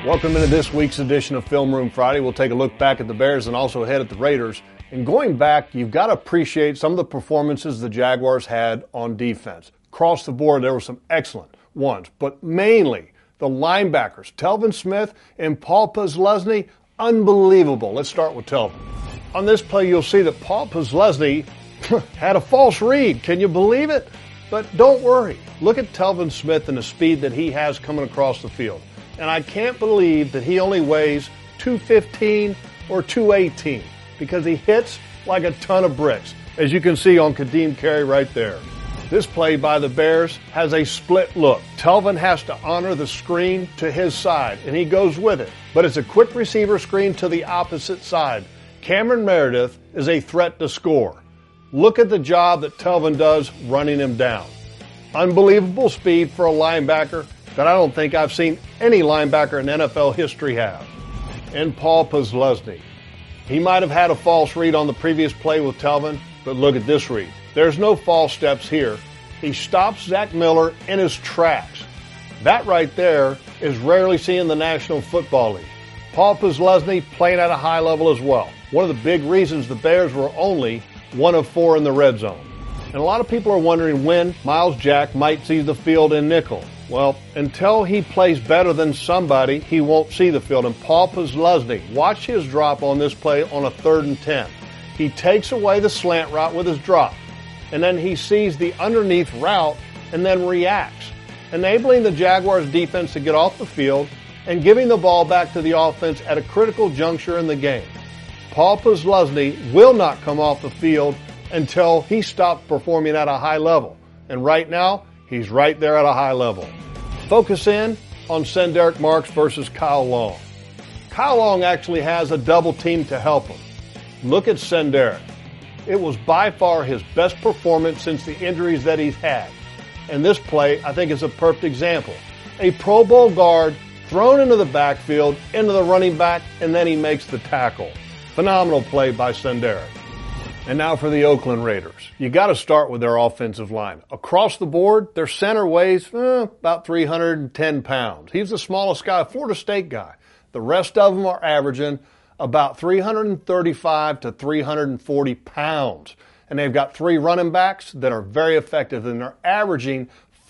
Welcome into this week's edition of Film Room Friday. We'll take a look back at the Bears and also ahead at the Raiders. And going back, you've got to appreciate some of the performances the Jaguars had on defense. Across the board, there were some excellent ones, but mainly the linebackers, Telvin Smith and Paul Posluszny, unbelievable. Let's start with Telvin. On this play, you'll see that Paul Posluszny had a false read. Can you believe it? But don't worry. Look at Telvin Smith and the speed that he has coming across the field. And I can't believe that he only weighs 215 or 218 because he hits like a ton of bricks, as you can see on Kadeem Carey right there. This play by the Bears has a split look. Telvin has to honor the screen to his side, and he goes with it. But it's a quick receiver screen to the opposite side. Cameron Meredith is a threat to score. Look at the job that Telvin does running him down. Unbelievable speed for a linebacker that I don't think I've seen any linebacker in NFL history have. And Paul Posluszny. He might have had a false read on the previous play with Telvin, but look at this read. There's no false steps here. He stops Zach Miller in his tracks. That right there is rarely seen in the National Football League. Paul Posluszny playing at a high level as well. One of the big reasons the Bears were only 1 of 4 in the red zone. And a lot of people are wondering when Myles Jack might see the field in nickel. Well, until he plays better than somebody, he won't see the field. And Paul Posluszny, watch his drop on this play on a 3rd and 10. He takes away the slant route with his drop. And then he sees the underneath route and then reacts, enabling the Jaguars defense to get off the field and giving the ball back to the offense at a critical juncture in the game. Paul Posluszny will not come off the field until he stops performing at a high level. And right now, he's right there at a high level. Focus in on Senderick Marks versus Kyle Long. Kyle Long actually has a double team to help him. Look at Senderick. It was by far his best performance since the injuries that he's had. And this play, I think, is a perfect example. A Pro Bowl guard thrown into the backfield, into the running back, and then he makes the tackle. Phenomenal play by Senderick. And now for the Oakland Raiders. You got to start with their offensive line. Across the board, their center weighs about 310 pounds. He's the smallest guy, a Florida State guy. The rest of them are averaging about 335 to 340 pounds. And they've got 3 running backs that are very effective, and they're averaging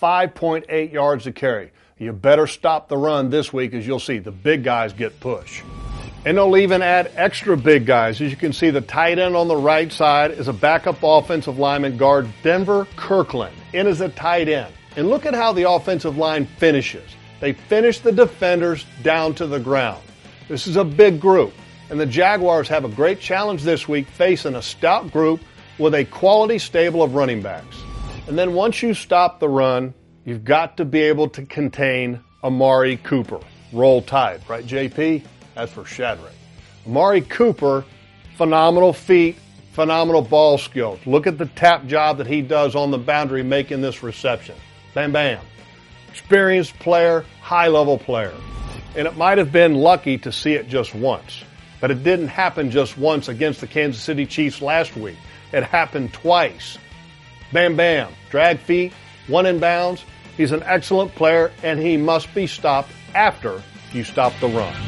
5.8 yards a carry. You better stop the run this week, as you'll see the big guys get pushed. And they'll even add extra big guys. As you can see, the tight end on the right side is a backup offensive lineman guard, Denver Kirkland, in as a tight end. And look at how the offensive line finishes. They finish the defenders down to the ground. This is a big group. And the Jaguars have a great challenge this week facing a stout group with a quality stable of running backs. And then once you stop the run, you've got to be able to contain Amari Cooper. Roll Tide, right, JP? That's for Shadrack. Amari Cooper, phenomenal feet, phenomenal ball skills. Look at the tap job that he does on the boundary making this reception. Bam, bam. Experienced player, high-level player. And it might have been lucky to see it just once. But it didn't happen just once against the Kansas City Chiefs last week. It happened twice. Bam, bam. Drag feet, 1 in bounds. He's an excellent player, and he must be stopped after you stop the run.